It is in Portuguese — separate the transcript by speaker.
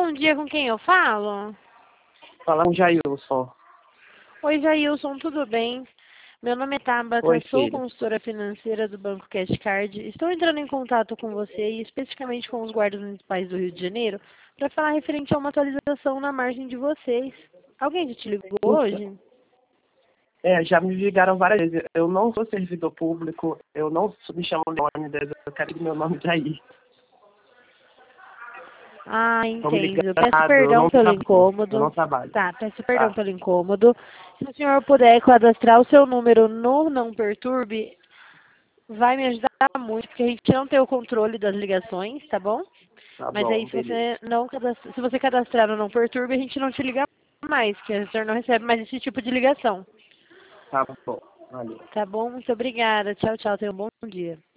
Speaker 1: bom dia, com quem eu falo?
Speaker 2: Fala com o Jailson.
Speaker 1: Oi, Jailson, tudo bem? Meu nome é
Speaker 2: Oi,
Speaker 1: Tabata, sou
Speaker 2: filho.
Speaker 1: consultora financeira do Banco Cash Card. Estou entrando em contato com você e especificamente com os guardas municipais do Rio de Janeiro para falar referente a uma atualização na margem de vocês. Alguém já te ligou
Speaker 2: Então,
Speaker 1: hoje?
Speaker 2: já me ligaram várias vezes. Eu não sou servidor público, eu não me chamo Leônidas, eu quero que meu nome Jair.
Speaker 1: Ah,
Speaker 2: Estão me
Speaker 1: entendo. Peço
Speaker 2: ligando,
Speaker 1: perdão pelo
Speaker 2: eu não
Speaker 1: incômodo.
Speaker 2: trabalho.
Speaker 1: Tá, peço perdão
Speaker 2: Tá,
Speaker 1: pelo incômodo. Se o senhor puder cadastrar o seu número no Não Perturbe, vai me ajudar muito, porque a gente não tem o controle das ligações, tá bom?
Speaker 2: tá
Speaker 1: Mas aí
Speaker 2: bom,
Speaker 1: se
Speaker 2: beleza.
Speaker 1: você não se você cadastrar no Não Perturbe, a gente não te liga mais, que o senhor não recebe mais esse tipo de ligação.
Speaker 2: Tá bom, valeu.
Speaker 1: Tá bom? Muito obrigada. Tchau, tchau. Tenha um bom dia.